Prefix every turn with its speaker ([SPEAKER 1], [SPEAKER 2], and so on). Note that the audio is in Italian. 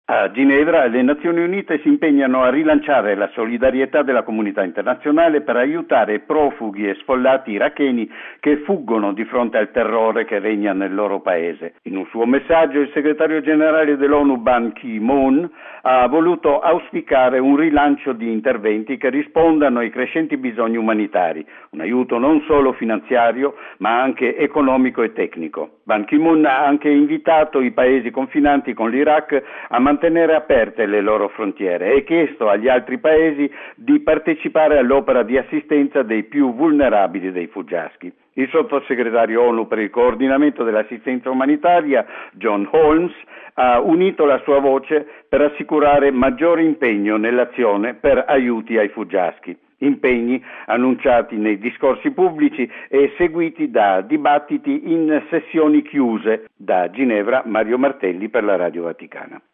[SPEAKER 1] A Ginevra le Nazioni Unite si impegnano a rilanciare la solidarietà della comunità internazionale per aiutare profughi e sfollati iracheni che fuggono di fronte al terrore che regna nel loro paese. In un suo messaggio il segretario generale dell'ONU Ban Ki-moon ha voluto auspicare un rilancio di interventi che rispondano ai crescenti bisogni umanitari, un aiuto non solo finanziario ma anche economico e tecnico. Ban Ki-moon ha anche invitato i paesi confinanti con l'Iraq a mantenere aperte le loro frontiere e chiesto agli altri paesi di partecipare all'opera di assistenza dei più vulnerabili dei fuggiaschi. Il sottosegretario ONU per il coordinamento dell'assistenza umanitaria, John Holmes, ha unito la sua voce per assicurare maggiore impegno nell'azione per aiuti ai fuggiaschi. Impegni annunciati nei discorsi pubblici e seguiti da dibattiti in sessioni chiuse. Da Ginevra, Mario Martelli per la Radio Vaticana.